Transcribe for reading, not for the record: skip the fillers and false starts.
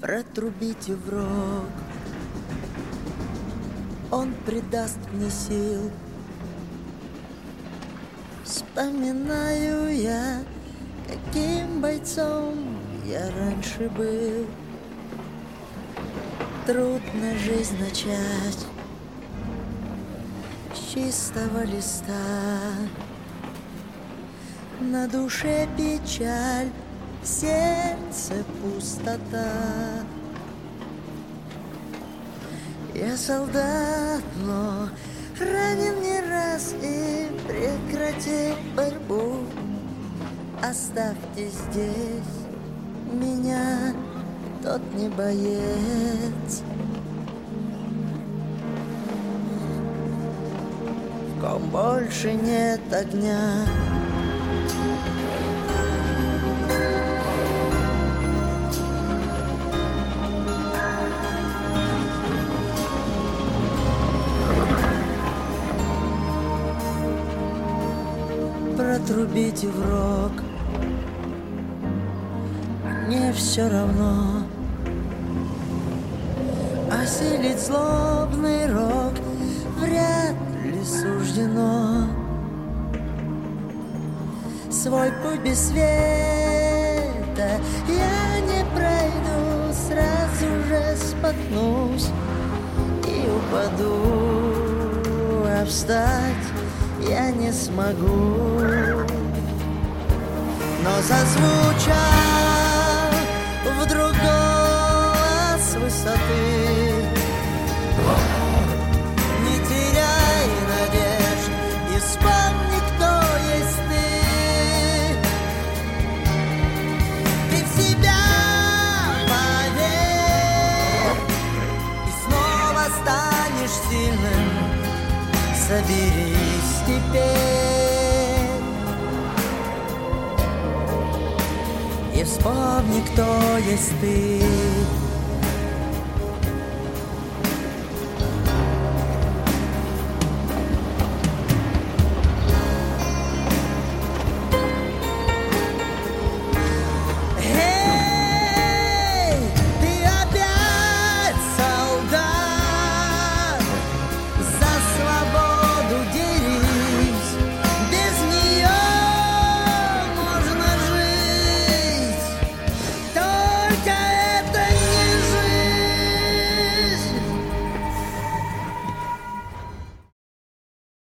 протрубите в рог. Он придаст мне сил. Вспоминаю я, каким бойцом я раньше был. Трудно жизнь начать с чистого листа. На душе печаль, в сердце пустота. Я солдат, но ранен не раз и прекратил борьбу. Оставьте здесь меня, тот не боец, в ком больше нет огня. Протрубите в рог, мне все равно. Осилить злобный рок вряд ли суждено. Свой путь без света я не пройду, сразу же споткнусь и упаду, а встать я не смогу. Но зазвучал вдруг голос высоты: не теряй надежд и вспомни, кто есть ты. Ты в себя поверь и снова станешь сильным. Соберись теперь и вспомни, кто есть ты.